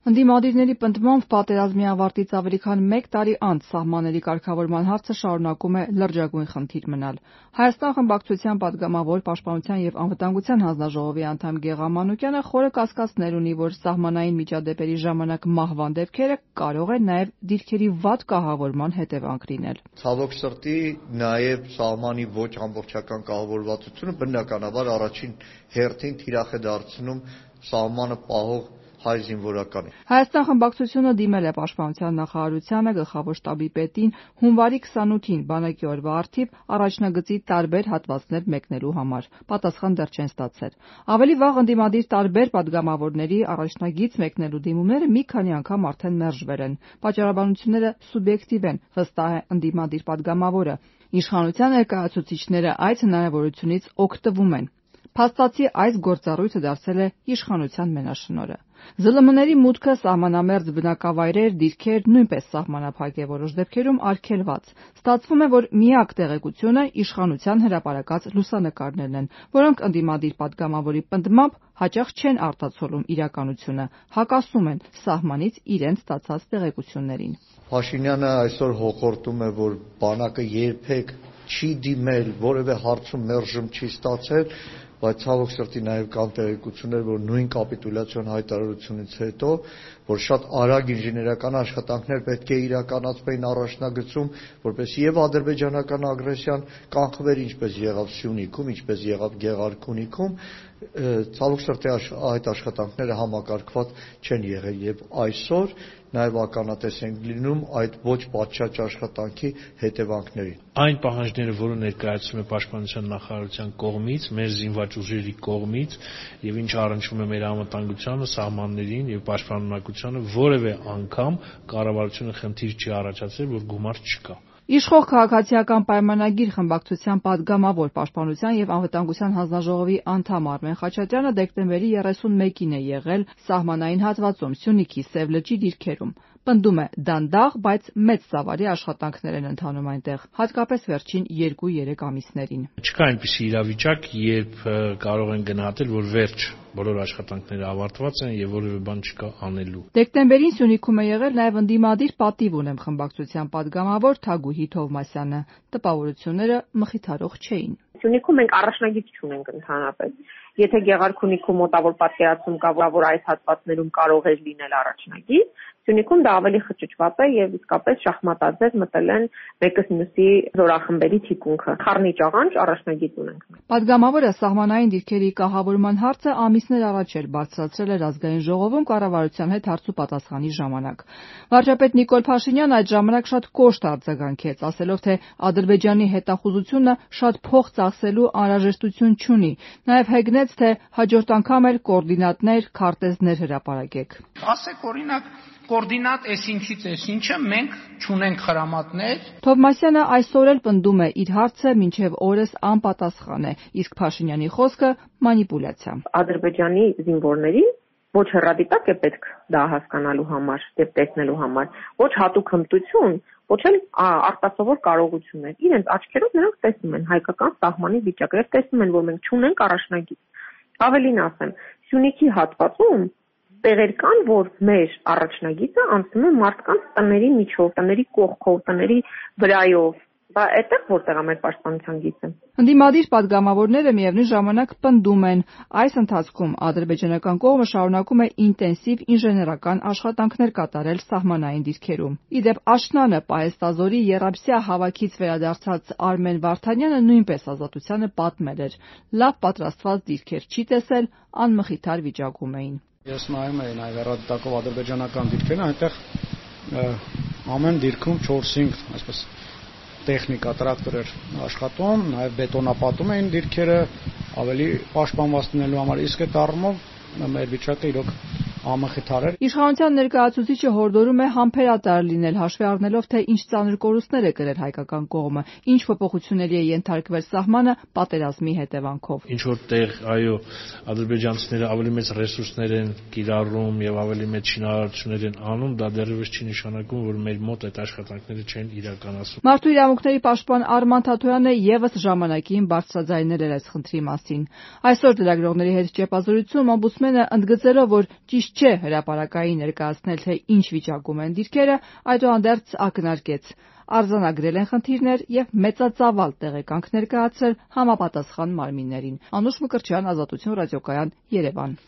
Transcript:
Ընդդիմադիրների պնդմամբ պատերազմի ավարտից ավելի քան 1 տարի անց սահմանների կարգավորման հարցը շարունակում է լրջագույն խնդիր մնալ։ Հայաստան խմբակցության պատգամավոր Պաշտպանության և անվտանգության հանձնաժողովի անդամ Գեղամ Մանուկյանը խորը կասկածներ ունի, որ սահմանային միջադեպերի ժամանակ մահվան դեպքերը կարող է նաև դիրքերի վատ կահավորման հետևանք լինել։ Ցավոք սրտի, նաև սահմանի ոչ ամբողջական կահավորվածությունը բնականաբար առաջին հերթին թիրախ է դարձնում սահմանը պահող հայ զինվորականին։ Հայաստան խմբակցությունը դիմել է Պաշտպանության նախարարությանը, գլխավոր շտաբի պետին հունվարի 28-ին բանակի օրվա առթիվ առաջնագծի տարբեր հատվածներ մեկնելու համար։ Պատասխան դեռ չեն ստացել։ Ավելի վաղ ընդդիմադիր տարբեր պատգամավորների առաջնագիծ մեկնելու դիմումները մի քանի անգամ արդեն մերժվել են։ Պատճառաբանությունները սուբյեկտիվ են, վստահ է ընդդիմադիր պատգամավորը։ Իշխանության ներկայացուցիչները այդ հնարավորությունից օգտվում են։ Փաստացի այս գործառույթը դարձել է իշխանության մենաշնորհը։ ԶԼՄ-ների մուտքը սահմանամերձ բնակավայրեր, դիրքեր նույնպես սահմանափակ է, որոշ դեպքերում արգելված։ Ստացվում է, որ միակ տեղեկությունը իշխանության հրապարակած լուսանկարներն են, որոնք ընդդիմադիր պատգամավորի պնդմամբ հաճախ չեն արտացոլում իրականությունը, հակասում են սահմանից իրենց ստացած տեղեկություններին։ Փաշինյանը այսօր հոխորտում է, որ բանակը երբեք չի դիմել, որևէ հարցում մերժում չի ստացել, բայց ցավոք սրտի նաև կան տեղեկություններ, որ նույն կապիտուլյացիոն հայտարարությունից հետո, որ շատ արագ ինժեներական աշխատանքներ պետք է իրականացվեին առաջնագծում, որպեսզի եւ ադրբեջանական ագրեսիան կանխվեր, ինչպես եղավ Սյունիքում, ինչպես եղավ Գեղարքունիքում, ցավոք սրտի այդ աշխատանքները համակարգված չեն եղել եւ այսօր նաև ականատես ենք լինում այդ ոչ պատշաճ աշխատանքի հետևանքներին։ Այն պահանջները, որը ներկայացվում է Պաշտպանության նախարարության կողմից, մեր զինված ուժերի կողմից եւ ինչ առնչվում է մեր անվտանգությանը, սահմաններին եւ պաշտպանունակությանը, որևէ անգամ կառավարությունը խնդիր չի առաջացրել, որ գումար չկա։ Իշխող քաղաքացիական պայմանագիր խմբակցության պատգամավոր Պաշտպանության և անվտանգության հանձնաժողովի անդամ Արմեն Խաչատրյանը դեկտեմբերի 31-ին է եղել սահմանային հատվածում Սյունիքի Սև լճի դիրքերում։ Պնդում է դանդաղ, բայց մեծ ծավալի աշխատանքներ են ընթանում այնտեղ, հատկապես վերջին 2-3 ամիսներին։ Չկա այնպիսի իրավիճակ, երբ կարող են գնահատել, որ վերջ բոլոր աշխատանքները ավարտված են եւ որևէ բան չկա անելու։ Դեկտեմբերին Սյունիքում է եղել նաև ընդդիմադիր պատիվ ունեմ խմբակցության պատգամավոր Թագուհի Թովմասյանը։ Տպավորությունները մխիթարող չէին։ Սյունիքում մենք առաջնագիծ չունենք ընդհանրապես։ Եթե Գեղարքունիքում մոտավոր պատկերացում կա, որ այս հատվածներում կարող է լինել առաջնագիծ, Սյունիքում դա ավելի խճճված է եւ իսկապես շախմատաձև մտել են մեկս մյուսի զորախմբերի թիկունքը։ Խառնի ճաղանճ առաջնագիծ ունենք։ Պատգամավորը սահմանային դիրքերի կահավորման հարցը ամիսներ առաջ էր բարձրացրել էր ազգային ժողովում կառավարության հետ հարց ու պատասխանի ժամանակ։ Վարչապետ Նիկոլ Փաշինյանը այդ ժամանակ շատ կոշտ արձագանքեց, ասելով, թե Ադրբեջանի հետախուզությունը շատ փող ծախսելու անհրաժեշտություն չունի։ Նաև հեգնեց, թե հաջորդ անգամ էլ կոորդինատներ, քարտեզներ հրապարակեք։ Ասեք օրինակ կոորդինատ այսինչից այսինչը մենք չունենք խրամատներ։ Թովմասյանը այսօր էլ պնդում է իր հարցը մինչև օրս անպատասխան է, իսկ Փաշինյանի խոսքը մանիպուլյացիա։ Ադրբեջանի զինվորներին ոչ հեռադիտակ է պետք դա հասկանալու համար եւ տեսնելու համար, ոչ հատուկ հմտություն, ոչ էլ արտասովոր կարողություններ։ Իրենց աչքերով նրանք տեսնում են հայկական սահմանի վիճակը, տեսնում են, որ մենք չունենք առաջնագիծ։ Ավելին ասեմ, Սյունիքի հատվածում տեղեր կան, որ մեր առաջնագիծը անցնում է մարդկանց տների միջով, տների կողքով, տների վրայով։ Բա այդտեղ որտեղ է մեր պաշտպանության գիծը։ Ընդդիմադիր պատգամավորները միևնույն ժամանակ պնդում են, այս ընթացքում ադրբեջանական կողմը շարունակում է ինտենսիվ ինժեներական աշխատանքներ կատարել սահմանային դիրքերում։ Իդեպ աշնանը Պահեստազորի եռաբսյա հավաքից վերադարձած Արմեն Վարդանյանը նույնպես Ազատությանը պատմել էր. լավ պատրաստված դիրքեր չի տեսել, անմխիթար վիճակում էին։ Ես նայում էի նաև հեռադիտակով ադրբեջանական դիրքերն, այնտեղ ամեն դիրքում 4-5 այսպես տեխնիկա, տրակտոր էր աշխատում, նաև բետոնապատում էին դիրքերը, ավելի պաշտպանված լինելու համար, իսկ այդ առումով մեր վիճակը իրոք ամխիթար էր։ Իշխանության ներկայացուցիչը հորդորում է համբերատար լինել, հաշվի առնելով, թե ինչ ծանր կորուստներ է կրել հայկական կողմը, ինչ փոփոխությունների է ենթարկվել սահմանը պատերազմի հետևանքով։ Ինչ որտեղ, այո, ադրբեջանցիները ավելի մեծ ռեսուրսներ են կիրառում եւ ավելի մեծ շինարարություններ են անում, դա դեռևս չի նշանակում, որ մեր մոտ այդ աշխատանքները չեն իրականացվում։ Մարդու իրավունքների պաշտպան Արման Թաթոյանը եւս ժամանակին բարձրաձայնել էր այս խնդրի մասին։ Այսօր լրագրողների հետ ճեպազրույցում օմբուդսմենը ընդգծելով, որ ճիշտ չէ հրապարակային ներկայացնել, թե ինչ վիճակում են դիրքերը, այդուհանդերձ ակնարկեց. արձանագրել են խնդիրներ եւ մեծածավալ տեղեկանք ներկայացրել համապատասխան մարմիններին։ Անուշ Մկրտչյան, Ազատություն ռադիոկայան, Երևան։